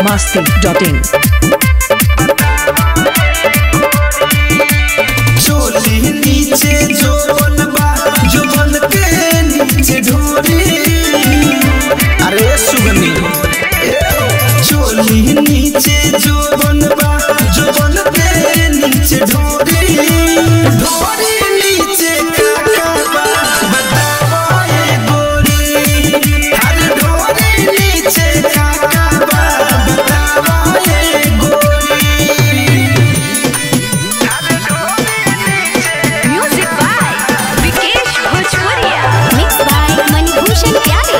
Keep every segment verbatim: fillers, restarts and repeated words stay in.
masti dot in. चोली नीचे जो बनबा जो बन के नीचे ढोरी अरे सुगनी चोली नीचे जो बनबा जो बन के नीचे ढोरी ढोरी नीचे काका बतावा ये गोरी हर ढोरी नीचे काका बतावा ये गोरी Music by Vikesh Bhojpuria. Mixed by Manibhushan Pyare.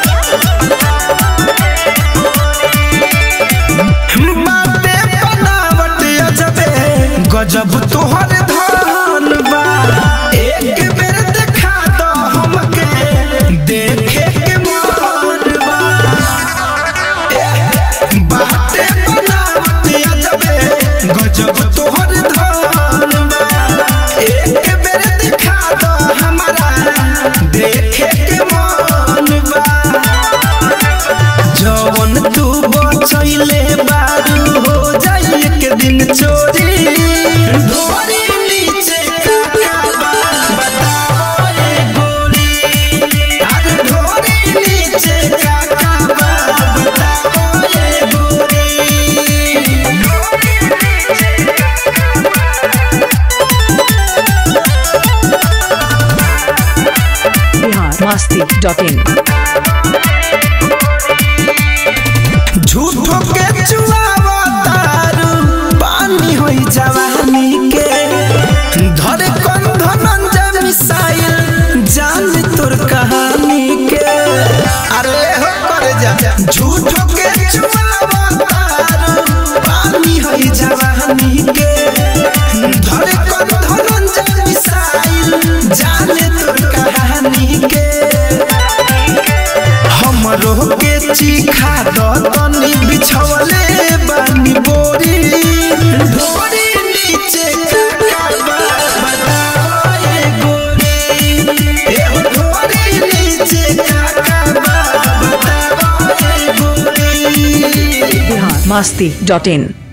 बाते बनावट अजबे गजब तोहर धान बा एक बेर देखा दो हमके देखे के मन बा बाते बनावट अजबे गजब तोहर धान बा एक बेर देखा दो हमारा देखे के मन बा जवन तू बचैले बारू हो जाई एक दिन चोरी ढोरी नीचे काका बताओ ये गोरी अरे ढोरी नीचे काका बताओ ये गोरी Bihar masti dot in. झूठो के चुआवा तारू पानी होई जवानी के धरे कौन धनंजय मिसाइल जान तोर कहानी के अरे हो करे जा झूठो के चुआवा तारू पानी होई जवानी के धरे कौन धनंजय मिसाइल जान तोर कहानी के हमरो के चीखा दो तनी बिछवले बानी बोरी ढोरी नीचे काका बताओ ये गोरी ए हो ढोरी नीचे काका बताओ ये गोरी Bihar masti dot in.